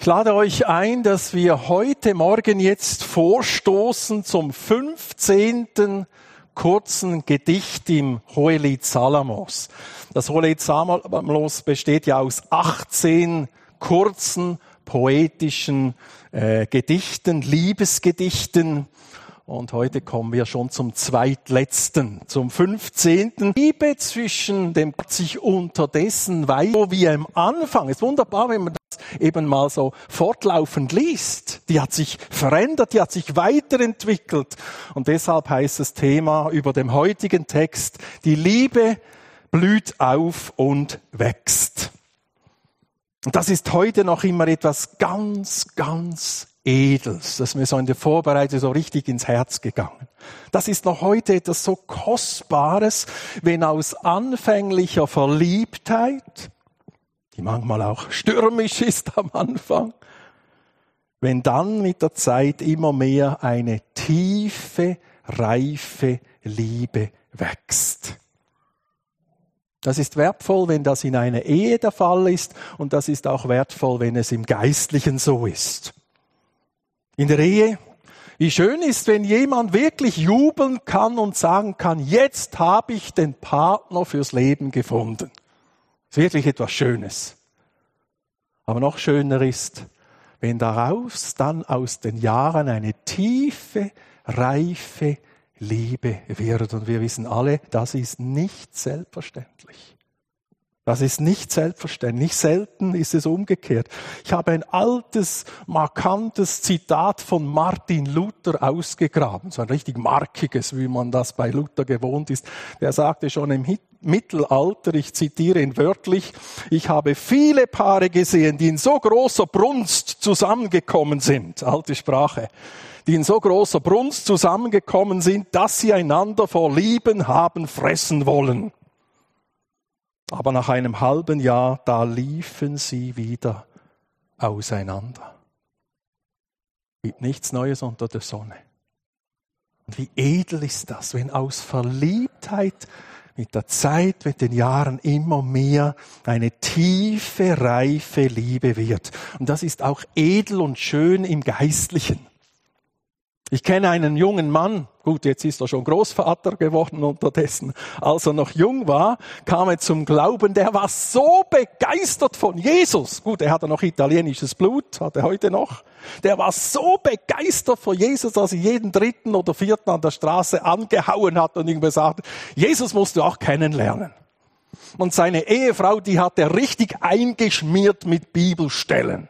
Ich lade euch ein, dass wir heute Morgen jetzt vorstoßen zum 15. kurzen Gedicht im Hohelied Salamos. Das Hohelied Salamos besteht ja aus 18 kurzen, poetischen Gedichten, Liebesgedichten. Und heute kommen wir schon zum zweitletzten, zum 15. Liebe zwischen dem sich unterdessen weiter, wie am Anfang. Es ist wunderbar, wenn man das eben mal so fortlaufend liest. Die hat sich verändert, die hat sich weiterentwickelt. Und deshalb heißt das Thema über dem heutigen Text, die Liebe blüht auf und wächst. Und das ist heute noch immer etwas ganz, ganz Edels. Das ist mir so in der Vorbereitung so richtig ins Herz gegangen. Das ist noch heute etwas so Kostbares, wenn aus anfänglicher Verliebtheit, die manchmal auch stürmisch ist am Anfang, wenn dann mit der Zeit immer mehr eine tiefe, reife Liebe wächst. Das ist wertvoll, wenn das in einer Ehe der Fall ist, und das ist auch wertvoll, wenn es im Geistlichen so ist. In der Ehe, wie schön ist, wenn jemand wirklich jubeln kann und sagen kann, jetzt habe ich den Partner fürs Leben gefunden. Das ist wirklich etwas Schönes. Aber noch schöner ist, wenn daraus dann aus den Jahren eine tiefe, reife Liebe wird. Und wir wissen alle, das ist nicht selbstverständlich. Das ist nicht selbstverständlich. Nicht selten ist es umgekehrt. Ich habe ein altes, markantes Zitat von Martin Luther ausgegraben. So ein richtig markiges, wie man das bei Luther gewohnt ist. Der sagte schon im Mittelalter, ich zitiere ihn wörtlich, ich habe viele Paare gesehen, die in so großer Brunst zusammengekommen sind. Alte Sprache. Die in so großer Brunst zusammengekommen sind, dass sie einander vor Lieben haben fressen wollen. Aber nach einem halben Jahr, da liefen sie wieder auseinander. Gibt nichts Neues unter der Sonne. Und wie edel ist das, wenn aus Verliebtheit mit der Zeit, mit den Jahren immer mehr eine tiefe, reife Liebe wird. Und das ist auch edel und schön im Geistlichen. Ich kenne einen jungen Mann, gut, jetzt ist er schon Großvater geworden unterdessen. Als er noch jung war, kam er zum Glauben, der war so begeistert von Jesus. Gut, er hatte noch italienisches Blut, hat er heute noch. Der war so begeistert von Jesus, dass er jeden dritten oder vierten an der Straße angehauen hat und ihm gesagt, Jesus musst du auch kennenlernen. Und seine Ehefrau, die hat er richtig eingeschmiert mit Bibelstellen.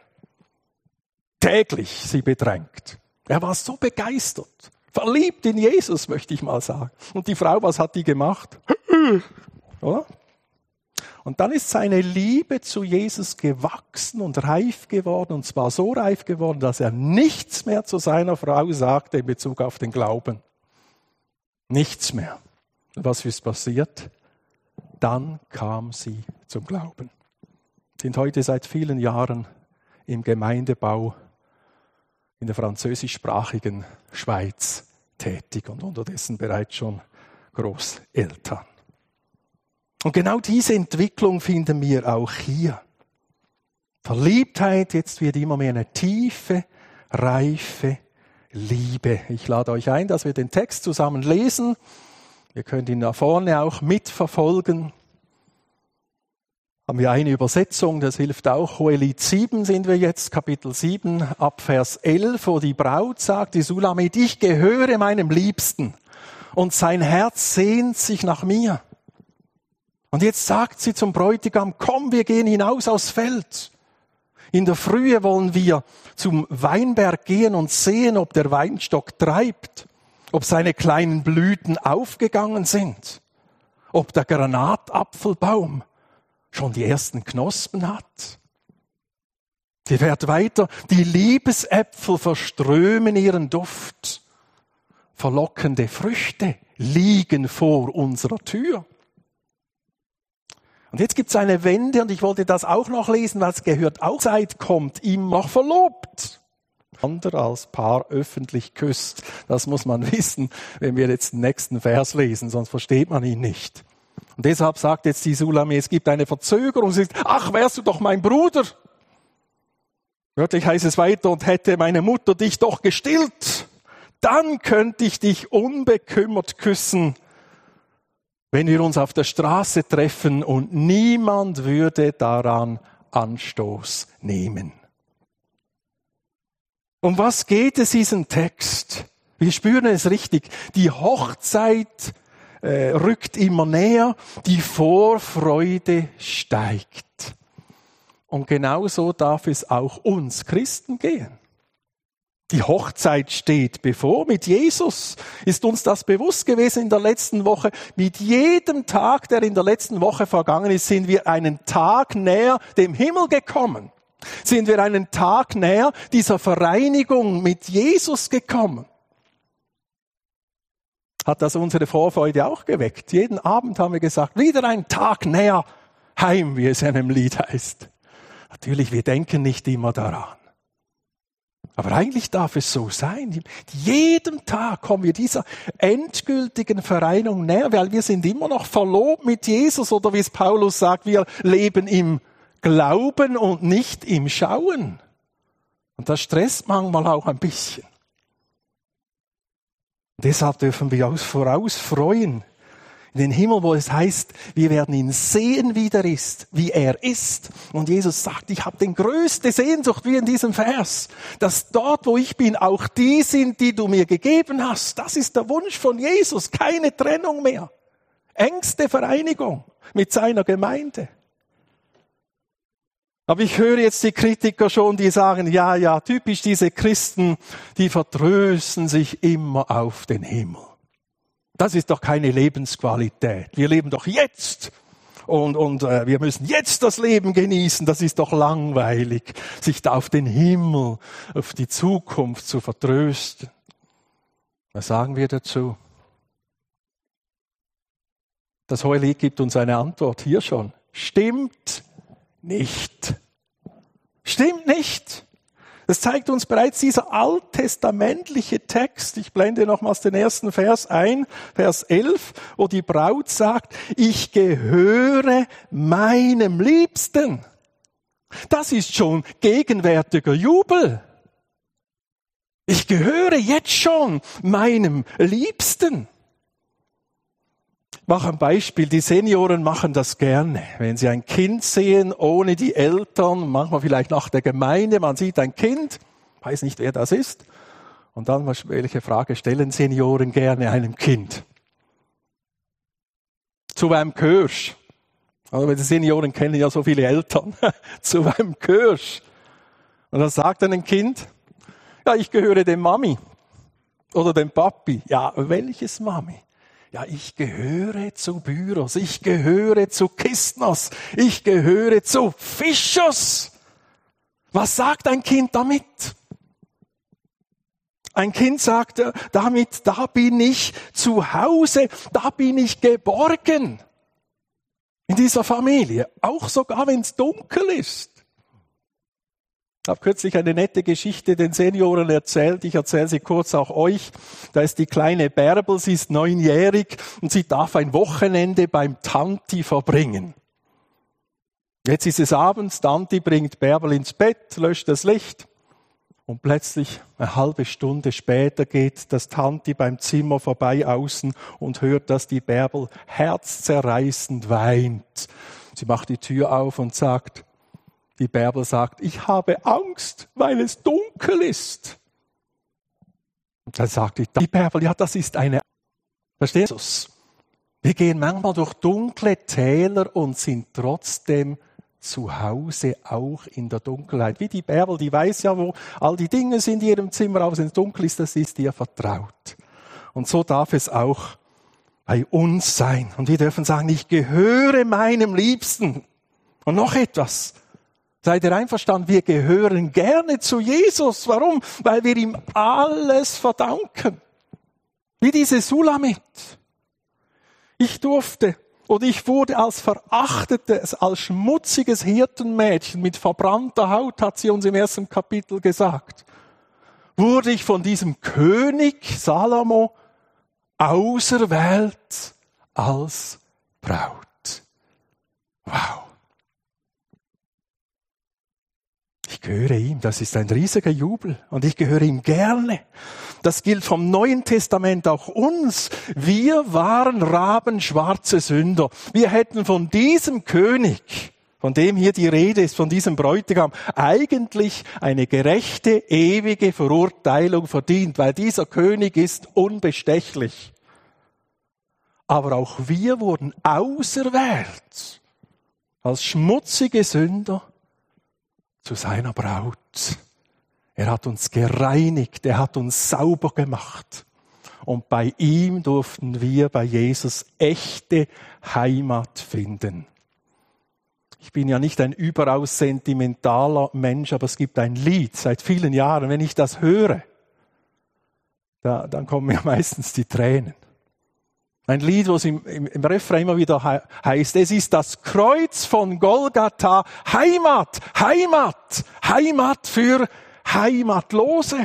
Täglich sie bedrängt. Er war so begeistert, verliebt in Jesus, möchte ich mal sagen. Und die Frau, was hat die gemacht? Oder? Und dann ist seine Liebe zu Jesus gewachsen und reif geworden, und zwar so reif geworden, dass er nichts mehr zu seiner Frau sagte in Bezug auf den Glauben. Nichts mehr. Und was ist passiert? Dann kam sie zum Glauben. Sind heute seit vielen Jahren im Gemeindebau in der französischsprachigen Schweiz tätig und unterdessen bereits schon Großeltern. Und genau diese Entwicklung finden wir auch hier. Verliebtheit, jetzt wird immer mehr eine tiefe, reife Liebe. Ich lade euch ein, dass wir den Text zusammen lesen. Ihr könnt ihn da vorne auch mitverfolgen. Haben wir eine Übersetzung, das hilft auch. Hohelied 7 sind wir jetzt, Kapitel 7, ab Vers 11, wo die Braut sagt, die Sulamit, ich gehöre meinem Liebsten und sein Herz sehnt sich nach mir. Und jetzt sagt sie zum Bräutigam, komm, wir gehen hinaus aufs Feld. In der Frühe wollen wir zum Weinberg gehen und sehen, ob der Weinstock treibt, ob seine kleinen Blüten aufgegangen sind, ob der Granatapfelbaum schon die ersten Knospen hat. Sie fährt weiter, die Liebesäpfel verströmen ihren Duft. Verlockende Früchte liegen vor unserer Tür. Und jetzt gibt es eine Wende, und ich wollte das auch noch lesen, weil es gehört auch, Zeit kommt, ihm noch verlobt. Andere als Paar öffentlich küsst. Das muss man wissen, wenn wir jetzt den nächsten Vers lesen, sonst versteht man ihn nicht. Und deshalb sagt jetzt die Sulamit, es gibt eine Verzögerung. Sie sagt, ach, wärst du doch mein Bruder. Wörtlich heißt es weiter, und hätte meine Mutter dich doch gestillt, dann könnte ich dich unbekümmert küssen, wenn wir uns auf der Straße treffen und niemand würde daran Anstoß nehmen. Um was geht es diesem Text? Wir spüren es richtig. Die Hochzeit rückt immer näher, die Vorfreude steigt. Und genauso darf es auch uns Christen gehen. Die Hochzeit steht bevor. Mit Jesus ist uns das bewusst gewesen in der letzten Woche. Mit jedem Tag, der in der letzten Woche vergangen ist, sind wir einen Tag näher dem Himmel gekommen. Sind wir einen Tag näher dieser Vereinigung mit Jesus gekommen. Hat das unsere Vorfreude auch geweckt. Jeden Abend haben wir gesagt, wieder ein Tag näher heim, wie es in einem Lied heißt. Natürlich, wir denken nicht immer daran. Aber eigentlich darf es so sein. Jeden Tag kommen wir dieser endgültigen Vereinigung näher, weil wir sind immer noch verlobt mit Jesus, oder wie es Paulus sagt, wir leben im Glauben und nicht im Schauen. Und das stresst manchmal auch ein bisschen. Deshalb dürfen wir uns voraus freuen in den Himmel, wo es heißt, wir werden ihn sehen, wie er ist, Und Jesus sagt, ich habe die größte Sehnsucht, wie in diesem Vers, dass dort, wo ich bin, auch die sind, die du mir gegeben hast. Das ist der Wunsch von Jesus, keine Trennung mehr. Engste Vereinigung mit seiner Gemeinde. Aber ich höre jetzt die Kritiker schon, die sagen, ja, typisch diese Christen, die vertrösten sich immer auf den Himmel. Das ist doch keine Lebensqualität. Wir leben doch jetzt und wir müssen jetzt das Leben genießen. Das ist doch langweilig, sich da auf den Himmel, auf die Zukunft zu vertrösten. Was sagen wir dazu? Das Hohelied gibt uns eine Antwort hier schon. Stimmt nicht. Stimmt nicht. Das zeigt uns bereits dieser alttestamentliche Text. Ich blende nochmals den ersten Vers ein, Vers 11, wo die Braut sagt, ich gehöre meinem Liebsten. Das ist schon gegenwärtiger Jubel. Ich gehöre jetzt schon meinem Liebsten. Ich mache ein Beispiel. Die Senioren machen das gerne. Wenn sie ein Kind sehen, ohne die Eltern, manchmal vielleicht nach der Gemeinde, man sieht ein Kind, weiß nicht, wer das ist. Und dann, welche Frage stellen Senioren gerne einem Kind? Zu wem gehörst? Also die Senioren kennen ja so viele Eltern. Zu wem gehörst? Und dann sagt dann ein Kind, ja, ich gehöre dem Mami oder dem Papi. Ja, welches Mami? Ja, ich gehöre zu Büros, ich gehöre zu Kistners, ich gehöre zu Fischers. Was sagt ein Kind damit? Ein Kind sagt damit, da bin ich zu Hause, da bin ich geborgen. In dieser Familie, auch sogar wenn es dunkel ist. Ich habe kürzlich eine nette Geschichte den Senioren erzählt. Ich erzähle sie kurz auch euch. Da ist die kleine Bärbel, sie ist 9-jährig und sie darf ein Wochenende beim Tanti verbringen. Jetzt ist es abends, Tanti bringt Bärbel ins Bett, löscht das Licht und plötzlich eine halbe Stunde später geht das Tanti beim Zimmer vorbei außen und hört, dass die Bärbel herzzerreißend weint. Sie macht die Tür auf und sagt, die Bärbel sagt, ich habe Angst, weil es dunkel ist. Und dann sagt die Bärbel, ja, das ist eine... Verstehst du? Wir gehen manchmal durch dunkle Täler und sind trotzdem zu Hause, auch in der Dunkelheit. Wie die Bärbel, die weiß ja, wo all die Dinge sind in ihrem Zimmer, aber wenn es dunkel ist, das ist ihr vertraut. Und so darf es auch bei uns sein. Und wir dürfen sagen, ich gehöre meinem Liebsten. Und noch etwas. Seid ihr einverstanden? Wir gehören gerne zu Jesus. Warum? Weil wir ihm alles verdanken. Wie diese Sulamit. Ich wurde als verachtetes, als schmutziges Hirtenmädchen mit verbrannter Haut, hat sie uns im 1. Kapitel gesagt, wurde ich von diesem König Salomo auserwählt als Braut. Wow. Ich gehöre ihm. Das ist ein riesiger Jubel und ich gehöre ihm gerne. Das gilt vom Neuen Testament auch uns. Wir waren rabenschwarze Sünder. Wir hätten von diesem König, von dem hier die Rede ist, von diesem Bräutigam, eigentlich eine gerechte, ewige Verurteilung verdient, weil dieser König ist unbestechlich. Aber auch wir wurden auserwählt, als schmutzige Sünder, zu seiner Braut. Er hat uns gereinigt, er hat uns sauber gemacht. Und bei ihm durften wir bei Jesus echte Heimat finden. Ich bin ja nicht ein überaus sentimentaler Mensch, aber es gibt ein Lied seit vielen Jahren. Wenn ich das höre, dann kommen mir meistens die Tränen. Ein Lied, wo es im Refrain immer wieder heißt, es ist das Kreuz von Golgatha, Heimat, Heimat, Heimat für Heimatlose.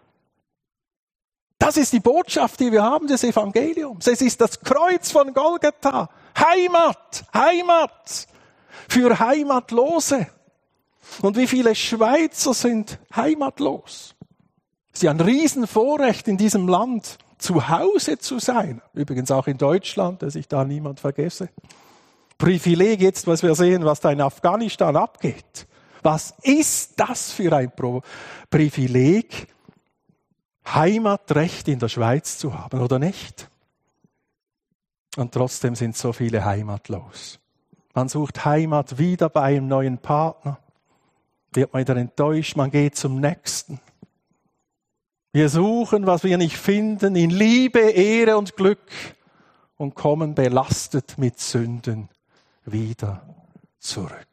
Das ist die Botschaft, die wir haben des Evangeliums. Es ist das Kreuz von Golgatha, Heimat, Heimat für Heimatlose. Und wie viele Schweizer sind heimatlos? Es ist ja ein Riesenvorrecht in diesem Land, zu Hause zu sein. Übrigens auch in Deutschland, dass ich da niemand vergesse. Privileg jetzt, was wir sehen, was da in Afghanistan abgeht. Was ist das für ein Privileg, Heimatrecht in der Schweiz zu haben, oder nicht? Und trotzdem sind so viele heimatlos. Man sucht Heimat wieder bei einem neuen Partner, wird man wieder enttäuscht, man geht zum Nächsten. Wir suchen, was wir nicht finden, in Liebe, Ehre und Glück und kommen belastet mit Sünden wieder zurück.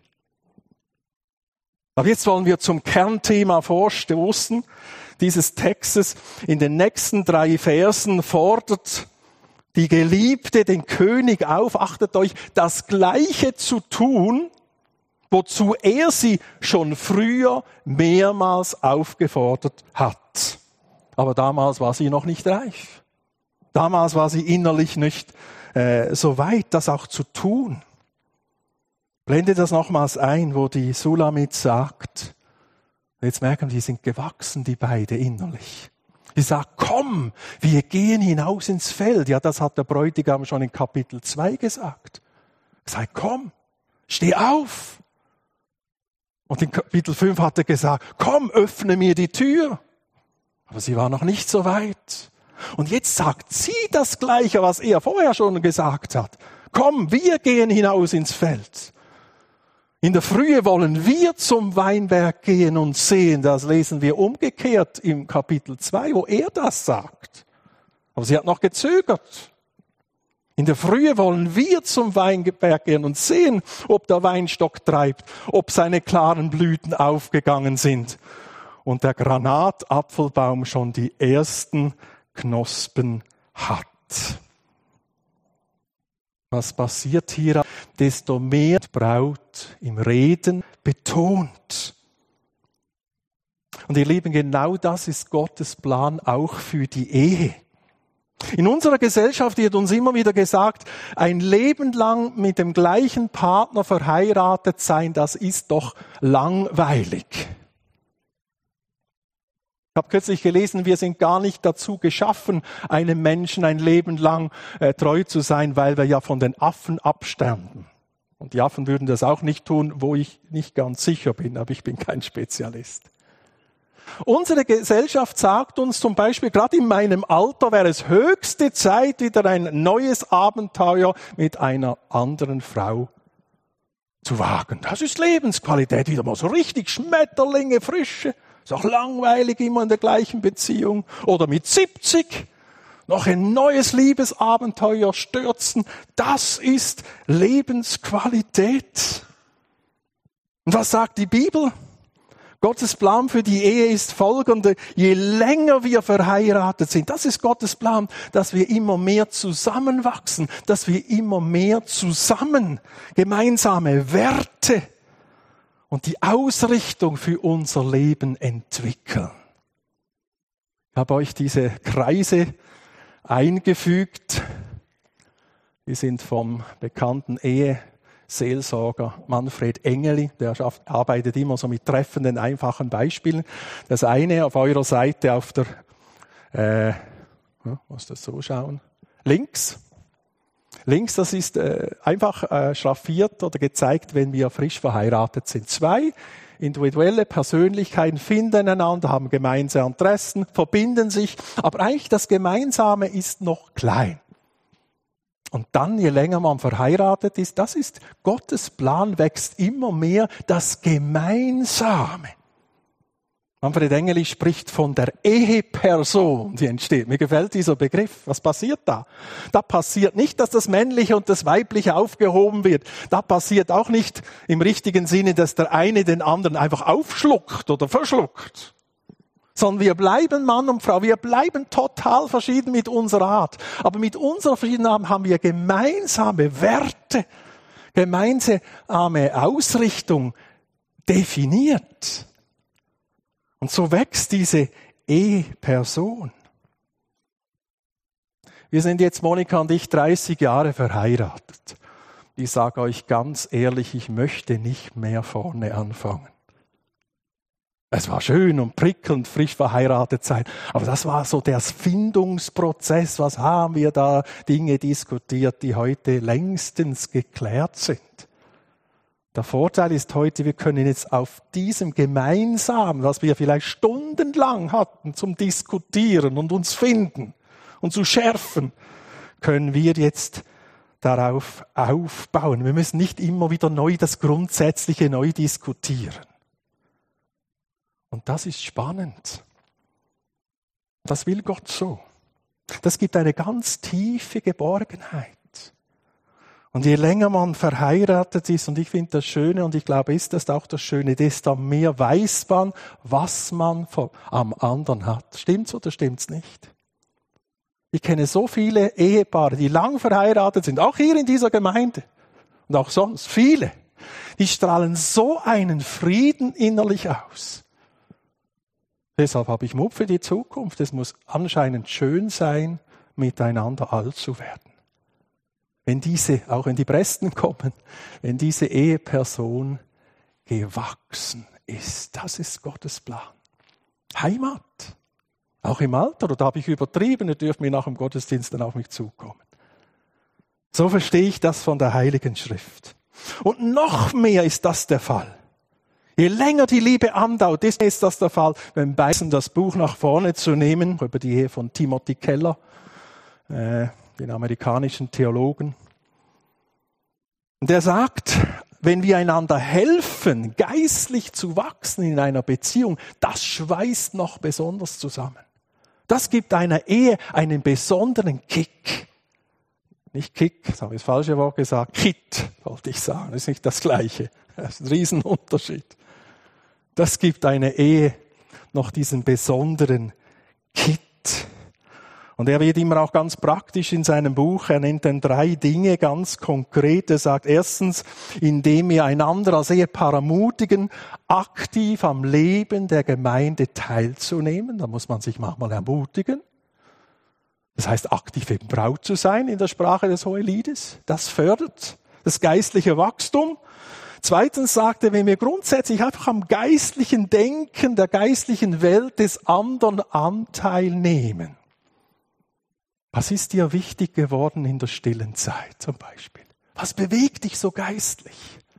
Aber jetzt wollen wir zum Kernthema vorstoßen dieses Textes. In den nächsten 3 Versen fordert die Geliebte den König auf, achtet euch, das Gleiche zu tun, wozu er sie schon früher mehrmals aufgefordert hat. Aber damals war sie noch nicht reif. Damals war sie innerlich nicht so weit, das auch zu tun. Blende das nochmals ein, wo die Sulamit sagt, jetzt merken wir, die sind gewachsen, die beide innerlich. Sie sagt, komm, wir gehen hinaus ins Feld. Ja, das hat der Bräutigam schon in Kapitel 2 gesagt. Er sagt, komm, steh auf. Und in Kapitel 5 hat er gesagt, komm, öffne mir die Tür. Aber sie war noch nicht so weit. Und jetzt sagt sie das Gleiche, was er vorher schon gesagt hat. Komm, wir gehen hinaus ins Feld. In der Frühe wollen wir zum Weinberg gehen und sehen. Das lesen wir umgekehrt im Kapitel 2, wo er das sagt. Aber sie hat noch gezögert. In der Frühe wollen wir zum Weinberg gehen und sehen, ob der Weinstock treibt, ob seine klaren Blüten aufgegangen sind und der Granatapfelbaum schon die ersten Knospen hat. Was passiert hier? Desto mehr die Braut im Reden betont. Und ihr Lieben, genau das ist Gottes Plan auch für die Ehe. In unserer Gesellschaft wird uns immer wieder gesagt, ein Leben lang mit dem gleichen Partner verheiratet sein, das ist doch langweilig. Ich habe kürzlich gelesen, wir sind gar nicht dazu geschaffen, einem Menschen ein Leben lang treu zu sein, weil wir ja von den Affen abstammen. Und die Affen würden das auch nicht tun, wo ich nicht ganz sicher bin, aber ich bin kein Spezialist. Unsere Gesellschaft sagt uns zum Beispiel, gerade in meinem Alter wäre es höchste Zeit, wieder ein neues Abenteuer mit einer anderen Frau zu wagen. Das ist Lebensqualität, wieder mal so richtig Schmetterlinge, Frische. Ist auch langweilig, immer in der gleichen Beziehung. Oder mit 70 noch ein neues Liebesabenteuer stürzen. Das ist Lebensqualität. Und was sagt die Bibel? Gottes Plan für die Ehe ist folgende. Je länger wir verheiratet sind, das ist Gottes Plan, dass wir immer mehr zusammenwachsen, dass wir immer mehr zusammen gemeinsame Werte und die Ausrichtung für unser Leben entwickeln. Ich habe euch diese Kreise eingefügt. Die sind vom bekannten Seelsorger Manfred Engeli, der arbeitet immer so mit treffenden, einfachen Beispielen. Das eine auf eurer Seite auf der, muss das so schauen, links, das ist einfach schraffiert oder gezeigt, wenn wir frisch verheiratet sind. 2 individuelle Persönlichkeiten finden einander, haben gemeinsame Interessen, verbinden sich, aber eigentlich das Gemeinsame ist noch klein. Und dann, je länger man verheiratet ist, das ist Gottes Plan, wächst immer mehr das Gemeinsame. Manfred Engeli spricht von der Eheperson, die entsteht. Mir gefällt dieser Begriff. Was passiert da? Da passiert nicht, dass das Männliche und das Weibliche aufgehoben wird. Da passiert auch nicht im richtigen Sinne, dass der eine den anderen einfach aufschluckt oder verschluckt. Sondern wir bleiben Mann und Frau, wir bleiben total verschieden mit unserer Art. Aber mit unserer Verschiedenheit haben wir gemeinsame Werte, gemeinsame Ausrichtung definiert. Und so wächst diese Eheperson. Wir sind jetzt, Monika und ich, 30 Jahre verheiratet. Ich sage euch ganz ehrlich, ich möchte nicht mehr vorne anfangen. Es war schön und prickelnd, frisch verheiratet sein. Aber das war so der Findungsprozess. Was haben wir da Dinge diskutiert, die heute längstens geklärt sind? Der Vorteil ist heute, wir können jetzt auf diesem Gemeinsamen, was wir vielleicht stundenlang hatten zum Diskutieren und uns finden und zu schärfen, können wir jetzt darauf aufbauen. Wir müssen nicht immer wieder das Grundsätzliche neu diskutieren. Und das ist spannend. Das will Gott so. Das gibt eine ganz tiefe Geborgenheit. Und je länger man verheiratet ist, und ich finde das Schöne, und ich glaube, ist das auch das Schöne, desto mehr weiß man, was man am anderen hat. Stimmt's oder stimmt's nicht? Ich kenne so viele Ehepaare, die lang verheiratet sind, auch hier in dieser Gemeinde und auch sonst, viele. Die strahlen so einen Frieden innerlich aus. Deshalb habe ich Mut für die Zukunft. Es muss anscheinend schön sein, miteinander alt zu werden. Auch wenn die Presten kommen, wenn diese Eheperson gewachsen ist. Das ist Gottes Plan. Heimat. Auch im Alter, oder habe ich übertrieben, ihr dürft mir nach dem Gottesdienst dann auf mich zukommen. So verstehe ich das von der Heiligen Schrift. Und noch mehr ist das der Fall. Je länger die Liebe andauert, ist das der Fall, wenn beiden das Buch nach vorne zu nehmen, über die Ehe von Timothy Keller, den amerikanischen Theologen. Und er sagt, wenn wir einander helfen, geistlich zu wachsen in einer Beziehung, das schweißt noch besonders zusammen. Das gibt einer Ehe einen besonderen Kick. Nicht Kick, das habe ich das falsche Wort gesagt, Kit, wollte ich sagen, das ist nicht das Gleiche. Das ist ein Riesenunterschied. Das gibt einer Ehe noch diesen besonderen Kit. Und er wird immer auch ganz praktisch in seinem Buch, er nennt dann 3 Dinge ganz konkret. Er sagt erstens, indem wir einander als Ehepaar ermutigen, aktiv am Leben der Gemeinde teilzunehmen. Da muss man sich manchmal ermutigen. Das heißt, aktiv eben Braut zu sein in der Sprache des Hoheliedes. Das fördert das geistliche Wachstum. Zweitens sagt er, wenn wir grundsätzlich einfach am geistlichen Denken, der geistlichen Welt des anderen Anteil nehmen. Was ist dir wichtig geworden in der stillen Zeit zum Beispiel? Was bewegt dich so geistlich?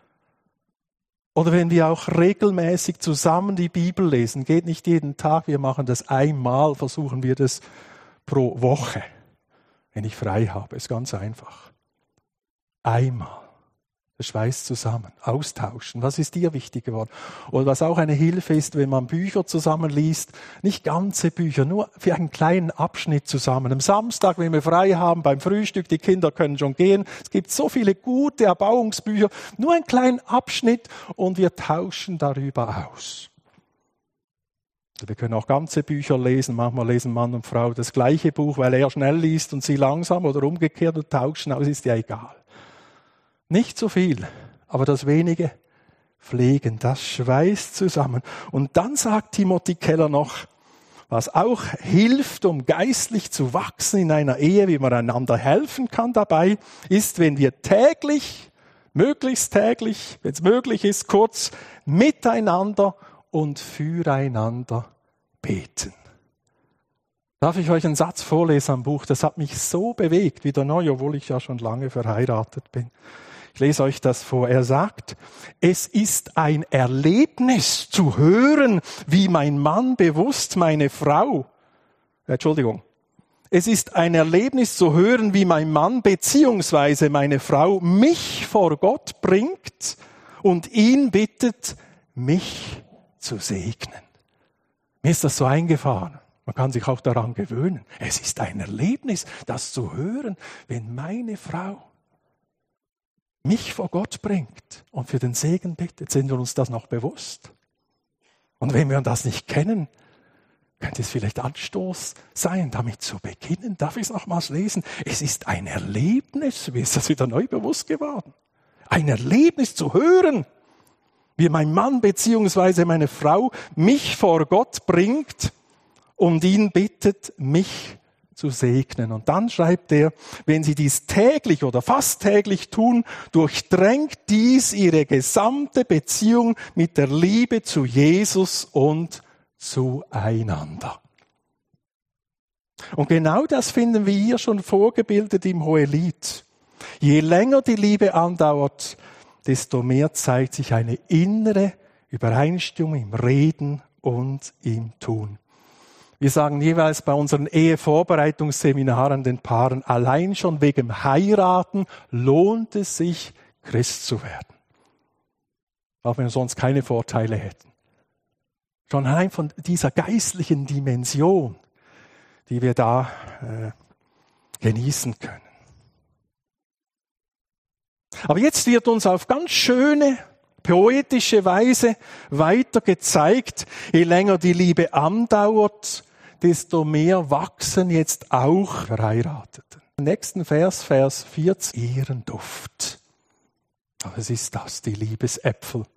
Oder wenn wir auch regelmäßig zusammen die Bibel lesen, geht nicht jeden Tag, wir machen das einmal, versuchen wir das pro Woche, wenn ich frei habe, ist ganz einfach. Einmal. Das schweißt zusammen, austauschen. Was ist dir wichtig geworden? Oder was auch eine Hilfe ist, wenn man Bücher zusammenliest, nicht ganze Bücher, nur für einen kleinen Abschnitt zusammen. Am Samstag, wenn wir frei haben, beim Frühstück, die Kinder können schon gehen. Es gibt so viele gute Erbauungsbücher, nur einen kleinen Abschnitt und wir tauschen darüber aus. Wir können auch ganze Bücher lesen. Manchmal lesen Mann und Frau das gleiche Buch, weil er schnell liest und sie langsam oder umgekehrt und tauschen aus, ist ja egal. Nicht so viel, aber das wenige pflegen, das schweißt zusammen. Und dann sagt Timothy Keller noch, was auch hilft, um geistlich zu wachsen in einer Ehe, wie man einander helfen kann dabei, ist, wenn wir täglich möglichst täglich, wenn es möglich ist, kurz miteinander und füreinander beten. Darf ich euch einen Satz vorlesen am Buch? Das hat mich so bewegt, wieder neu, obwohl ich ja schon lange verheiratet bin. Ich lese euch das vor. Er sagt, es ist ein Erlebnis zu hören, wie mein Mann bewusst meine Frau, es ist ein Erlebnis zu hören, wie mein Mann bzw. meine Frau mich vor Gott bringt und ihn bittet, mich zu segnen. Mir ist das so eingefahren. Man kann sich auch daran gewöhnen. Es ist ein Erlebnis, das zu hören, wenn meine Frau mich vor Gott bringt und für den Segen bittet. Sind wir uns das noch bewusst? Und wenn wir das nicht kennen, könnte es vielleicht Anstoß sein, damit zu beginnen. Darf ich es nochmals lesen? Es ist ein Erlebnis, mir ist das wieder neu bewusst geworden. Ein Erlebnis zu hören, wie mein Mann bzw. meine Frau mich vor Gott bringt und ihn bittet, mich zu segnen. Und dann schreibt er, wenn sie dies täglich oder fast täglich tun, durchdrängt dies ihre gesamte Beziehung mit der Liebe zu Jesus und zueinander. Und genau das finden wir hier schon vorgebildet im Hohelied. Je länger die Liebe andauert, desto mehr zeigt sich eine innere Übereinstimmung im Reden und im Tun. Wir sagen jeweils bei unseren Ehevorbereitungsseminaren den Paaren, allein schon wegen Heiraten lohnt es sich, Christ zu werden. Auch wenn wir sonst keine Vorteile hätten. Schon allein von dieser geistlichen Dimension, die wir da genießen können. Aber jetzt wird uns auf ganz schöne, poetische Weise weiter gezeigt, je länger die Liebe andauert, desto mehr wachsen jetzt auch Verheiratete. Im nächsten Vers, Vers 40, ihren Duft. Was ist das, die Liebesäpfel?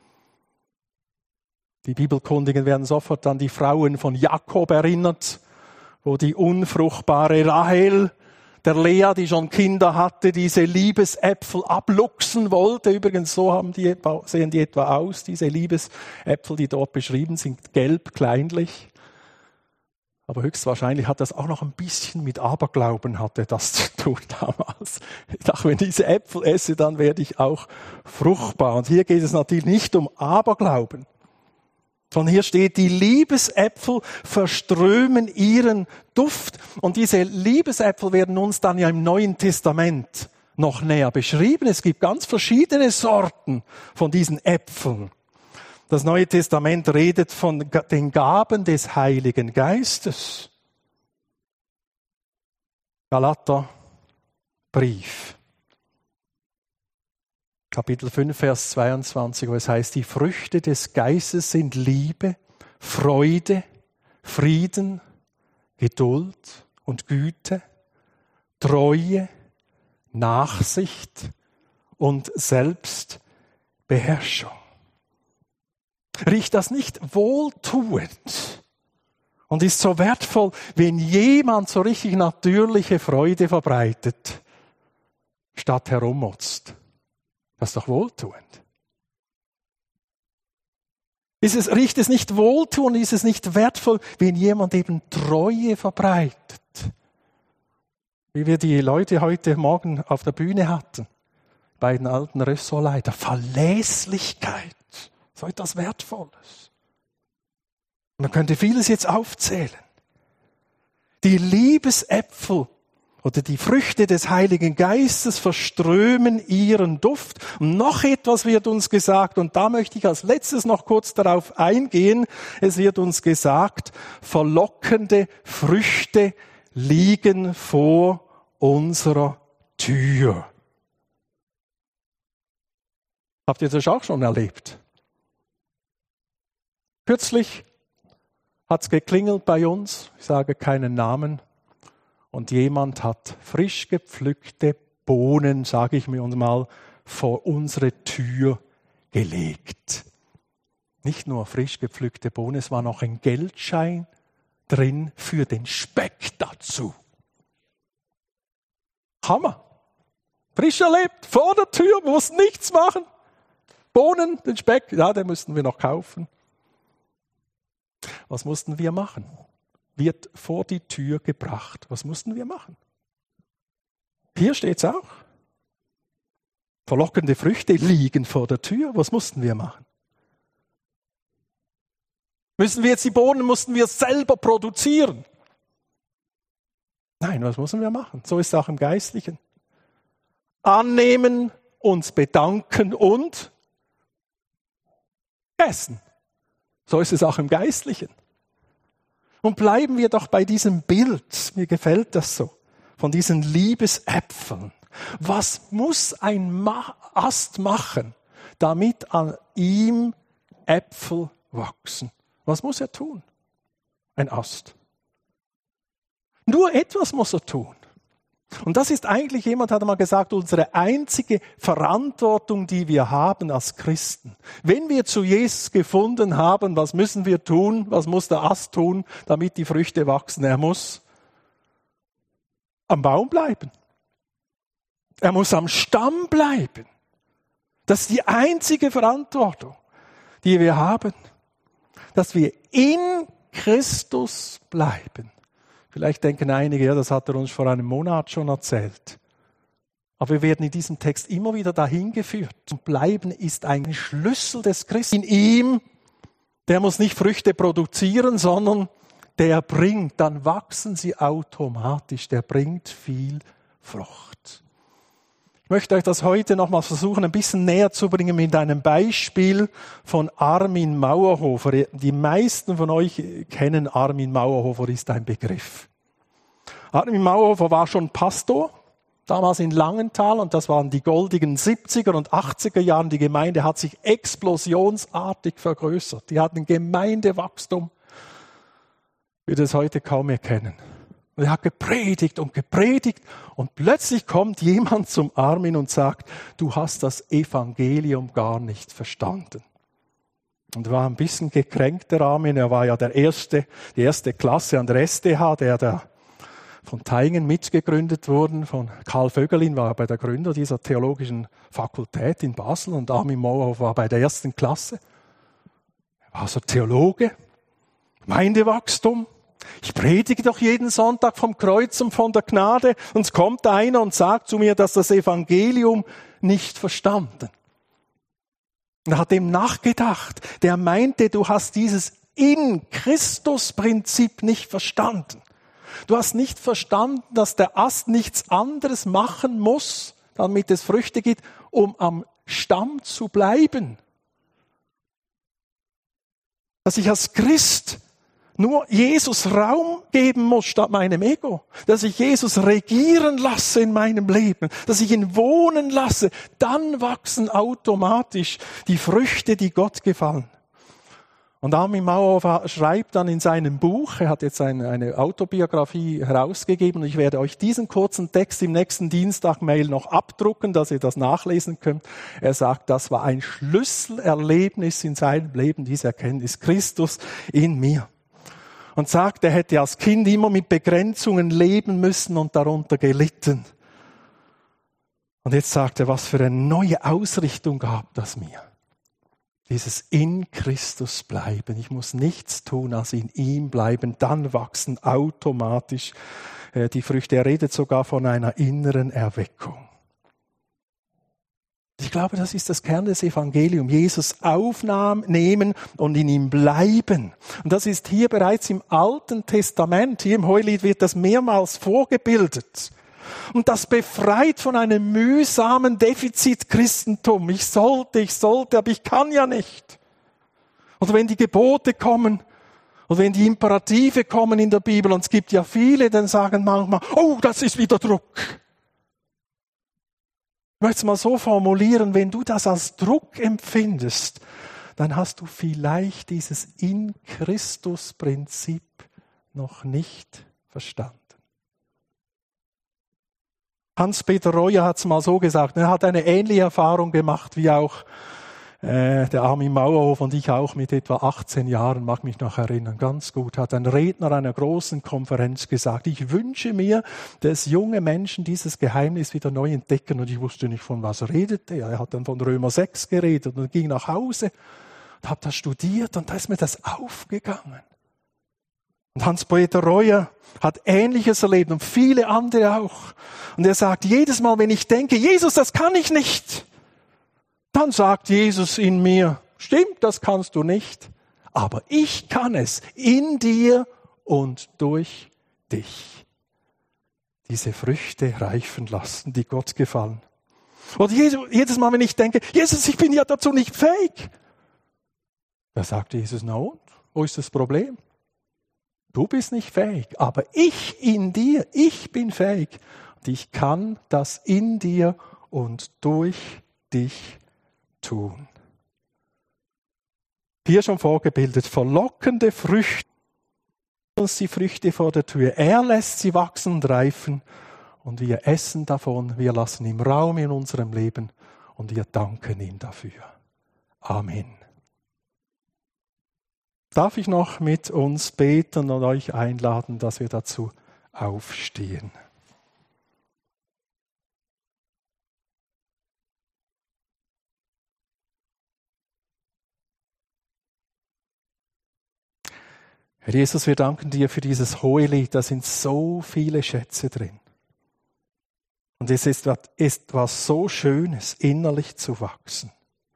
Die Bibelkundigen werden sofort an die Frauen von Jakob erinnert, wo die unfruchtbare Rahel der Lea, die schon Kinder hatte, diese Liebesäpfel abluchsen wollte. Übrigens, so sehen die etwa aus, diese Liebesäpfel, die dort beschrieben sind, gelb, kleinlich. Aber höchstwahrscheinlich hat das auch noch ein bisschen mit Aberglauben hatte das zu tun damals. Ich dachte, wenn ich diese Äpfel esse, dann werde ich auch fruchtbar. Und hier geht es natürlich nicht um Aberglauben. Sondern hier steht, die Liebesäpfel verströmen ihren Duft. Und diese Liebesäpfel werden uns dann ja im Neuen Testament noch näher beschrieben. Es gibt ganz verschiedene Sorten von diesen Äpfeln. Das Neue Testament redet von den Gaben des Heiligen Geistes. Galaterbrief. Kapitel 5, Vers 22, wo es heißt, die Früchte des Geistes sind Liebe, Freude, Frieden, Geduld und Güte, Treue, Nachsicht und Selbstbeherrschung. Riecht das nicht wohltuend und ist so wertvoll, wenn jemand so richtig natürliche Freude verbreitet, statt herummotzt? Das ist doch wohltuend. Riecht es nicht wohltuend, ist es nicht wertvoll, wenn jemand eben Treue verbreitet? Wie wir die Leute heute Morgen auf der Bühne hatten, bei den alten Ressortleiter. Verlässlichkeit, so etwas Wertvolles. Man könnte vieles jetzt aufzählen. Die Liebesäpfel oder die Früchte des Heiligen Geistes verströmen ihren Duft. Und noch etwas wird uns gesagt, und da möchte ich als letztes noch kurz darauf eingehen. Es wird uns gesagt, verlockende Früchte liegen vor unserer Tür. Habt ihr das auch schon erlebt? Kürzlich hat es geklingelt bei uns, ich sage keinen Namen, und jemand hat frisch gepflückte Bohnen, sage ich mir mal, vor unsere Tür gelegt. Nicht nur frisch gepflückte Bohnen, es war noch ein Geldschein drin für den Speck dazu. Hammer! frisch erlebt, vor der Tür, mussten nichts machen. Bohnen, den Speck, ja, den müssten wir noch kaufen. Was mussten wir machen? Wird vor die Tür gebracht. Was mussten wir machen? Hier steht es auch. Verlockende Früchte liegen vor der Tür. Was mussten wir machen? Müssen wir jetzt die Bohnen, mussten wir selber produzieren? Nein, was müssen wir machen? So ist es auch im Geistlichen. Annehmen, uns bedanken und essen. So ist es auch im Geistlichen. Und bleiben wir doch bei diesem Bild, mir gefällt das so, von diesen Liebesäpfeln. Was muss ein Ast machen, damit an ihm Äpfel wachsen? Was muss er tun? Ein Ast. Nur etwas muss er tun. Und das ist eigentlich, jemand hat einmal gesagt, unsere einzige Verantwortung, die wir haben als Christen. Wenn wir zu Jesus gefunden haben, was müssen wir tun? Was muss der Ast tun, damit die Früchte wachsen? Er muss am Baum bleiben. Er muss am Stamm bleiben. Das ist die einzige Verantwortung, die wir haben, dass wir in Christus bleiben. Vielleicht denken einige, ja, das hat er uns vor einem Monat schon erzählt. Aber wir werden in diesem Text immer wieder dahin geführt. Und bleiben ist ein Schlüssel des Christen. In ihm, der muss nicht Früchte produzieren, sondern der bringt, dann wachsen sie automatisch. Der bringt viel Frucht. Ich möchte euch das heute nochmal versuchen, ein bisschen näher zu bringen mit einem Beispiel von Armin Mauerhofer. Die meisten von euch kennen Armin Mauerhofer, ist ein Begriff. Armin Mauerhofer war schon Pastor, damals in Langenthal, und das waren die goldigen 70er und 80er Jahren. Die Gemeinde hat sich explosionsartig vergrößert. Die hatten ein Gemeindewachstum, wie wir das heute kaum mehr kennen. Und er hat gepredigt und plötzlich kommt jemand zum Armin und sagt, du hast das Evangelium gar nicht verstanden. Und war ein bisschen gekränkt, der Armin. Er war ja die erste Klasse an der SDH, der von Thaingen mitgegründet worden. Von Karl Vögelin war bei der Gründer dieser theologischen Fakultät in Basel und Armin Mauerhofer war bei der ersten Klasse. Er war also Theologe, Gemeindewachstum. Ich predige doch jeden Sonntag vom Kreuz und von der Gnade und es kommt einer und sagt zu mir, dass das Evangelium nicht verstanden. Und er hat dem nachgedacht. Der meinte, du hast dieses In-Christus-Prinzip nicht verstanden. Du hast nicht verstanden, dass der Ast nichts anderes machen muss, damit es Früchte gibt, um am Stamm zu bleiben. Dass ich als Christ nur Jesus Raum geben muss statt meinem Ego. Dass ich Jesus regieren lasse in meinem Leben. Dass ich ihn wohnen lasse. Dann wachsen automatisch die Früchte, die Gott gefallen. Und Armin Mauerhofer schreibt dann in seinem Buch, er hat jetzt eine Autobiografie herausgegeben und ich werde euch diesen kurzen Text im nächsten Dienstag-Mail noch abdrucken, dass ihr das nachlesen könnt. Er sagt, das war ein Schlüsselerlebnis in seinem Leben, diese Erkenntnis, Christus in mir. Und sagt, er hätte als Kind immer mit Begrenzungen leben müssen und darunter gelitten. Und jetzt sagt er, was für eine neue Ausrichtung gab das mir. Dieses in Christus bleiben. Ich muss nichts tun, als in ihm bleiben. Dann wachsen automatisch die Früchte. Er redet sogar von einer inneren Erweckung. Ich glaube, das ist das Kern des Evangeliums. Jesus nehmen und in ihm bleiben. Und das ist hier bereits im Alten Testament. Hier im Hohelied wird das mehrmals vorgebildet. Und das befreit von einem mühsamen Defizit-Christentum. Ich sollte, aber ich kann ja nicht. Oder wenn die Gebote kommen, oder wenn die Imperative kommen in der Bibel, und es gibt ja viele, dann sagen manchmal, oh, das ist wieder Druck. Ich möchte es mal so formulieren, wenn du das als Druck empfindest, dann hast du vielleicht dieses In-Christus-Prinzip noch nicht verstanden. Hans-Peter Reuer hat es mal so gesagt, er hat eine ähnliche Erfahrung gemacht wie auch Der Armin Mauerhof und ich auch mit etwa 18 Jahren, mag mich noch erinnern, ganz gut, hat ein Redner einer großen Konferenz gesagt, ich wünsche mir, dass junge Menschen dieses Geheimnis wieder neu entdecken. Und ich wusste nicht, von was redet er. Er hat dann von Römer 6 geredet und ging nach Hause und habe das studiert und da ist mir das aufgegangen. Und Hans-Peter Reuer hat Ähnliches erlebt und viele andere auch. Und er sagt, jedes Mal, wenn ich denke, Jesus, das kann ich nicht, dann sagt Jesus in mir, stimmt, das kannst du nicht, aber ich kann es in dir und durch dich. Diese Früchte reifen lassen, die Gott gefallen. Und jedes Mal, wenn ich denke, Jesus, ich bin ja dazu nicht fähig, da sagt Jesus, na und, wo ist das Problem? Du bist nicht fähig, aber ich in dir, ich bin fähig. Und ich kann das in dir und durch dich tun. Hier schon vorgebildet, verlockende Früchte, uns die Früchte vor der Tür. Er lässt sie wachsen und reifen und wir essen davon, wir lassen ihm Raum in unserem Leben und wir danken ihm dafür. Amen. Darf ich noch mit uns beten und euch einladen, dass wir dazu aufstehen? Herr Jesus, wir danken dir für dieses Hohelied, da sind so viele Schätze drin. Und es ist etwas so Schönes, innerlich zu wachsen.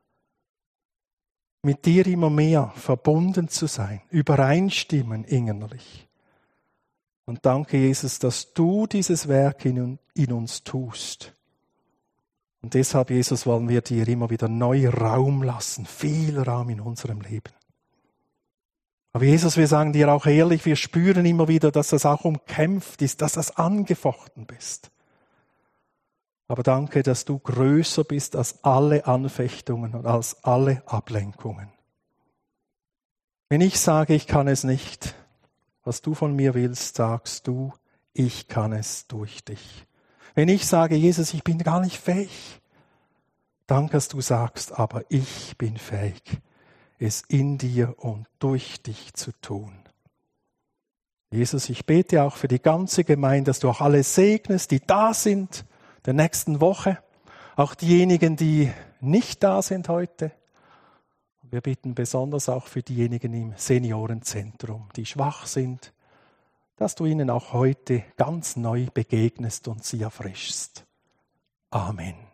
Mit dir immer mehr verbunden zu sein, übereinstimmen innerlich. Und danke, Jesus, dass du dieses Werk in uns tust. Und deshalb, Jesus, wollen wir dir immer wieder neu Raum lassen, viel Raum in unserem Leben. Aber Jesus, wir sagen dir auch ehrlich, wir spüren immer wieder, dass das auch umkämpft ist, dass das angefochten bist. Aber danke, dass du größer bist als alle Anfechtungen und als alle Ablenkungen. Wenn ich sage, ich kann es nicht, was du von mir willst, sagst du, ich kann es durch dich. Wenn ich sage, Jesus, ich bin gar nicht fähig, danke, dass du sagst, aber ich bin fähig, es in dir und durch dich zu tun. Jesus, ich bete auch für die ganze Gemeinde, dass du auch alle segnest, die da sind, der nächsten Woche, auch diejenigen, die nicht da sind heute. Wir bitten besonders auch für diejenigen im Seniorenzentrum, die schwach sind, dass du ihnen auch heute ganz neu begegnest und sie erfrischst. Amen.